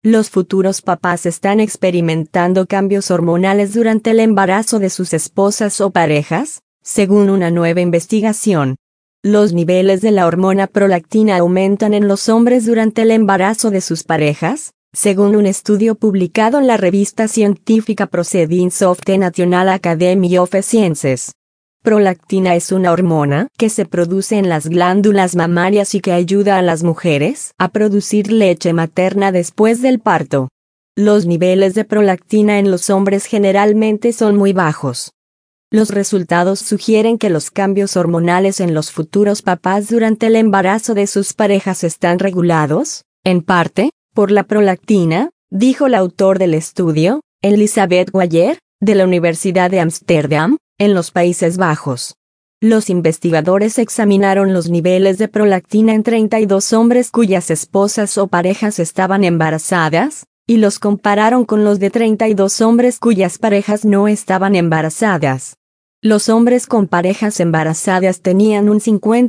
Los futuros papás están experimentando cambios hormonales durante el embarazo de sus esposas o parejas, según una nueva investigación. Los niveles de la hormona prolactina aumentan en los hombres durante el embarazo de sus parejas, según un estudio publicado en la revista científica Proceedings of the National Academy of Sciences. Prolactina es una hormona que se produce en las glándulas mamarias y que ayuda a las mujeres a producir leche materna después del parto. Los niveles de prolactina en los hombres generalmente son muy bajos. Los resultados sugieren que los cambios hormonales en los futuros papás durante el embarazo de sus parejas están regulados, en parte, por la prolactina, dijo el autor del estudio, Elisabeth Waller, de la Universidad de Ámsterdam, en los Países Bajos. Los investigadores examinaron los niveles de prolactina en 32 hombres cuyas esposas o parejas estaban embarazadas, y los compararon con los de 32 hombres cuyas parejas no estaban embarazadas. Los hombres con parejas embarazadas tenían un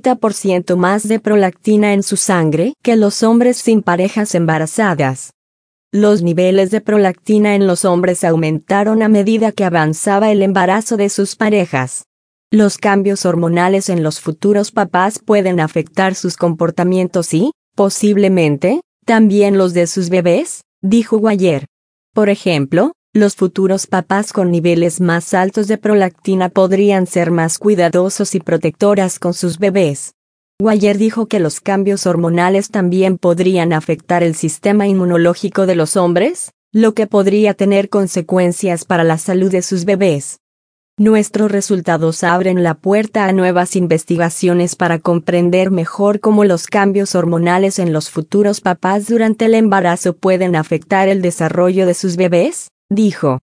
50% más de prolactina en su sangre que los hombres sin parejas embarazadas. Los niveles de prolactina en los hombres aumentaron a medida que avanzaba el embarazo de sus parejas. Los cambios hormonales en los futuros papás pueden afectar sus comportamientos y, posiblemente, también los de sus bebés, dijo Waller. Por ejemplo, los futuros papás con niveles más altos de prolactina podrían ser más cuidadosos y protectoras con sus bebés. Waller dijo que los cambios hormonales también podrían afectar el sistema inmunológico de los hombres, lo que podría tener consecuencias para la salud de sus bebés. Nuestros resultados abren la puerta a nuevas investigaciones para comprender mejor cómo los cambios hormonales en los futuros papás durante el embarazo pueden afectar el desarrollo de sus bebés, dijo.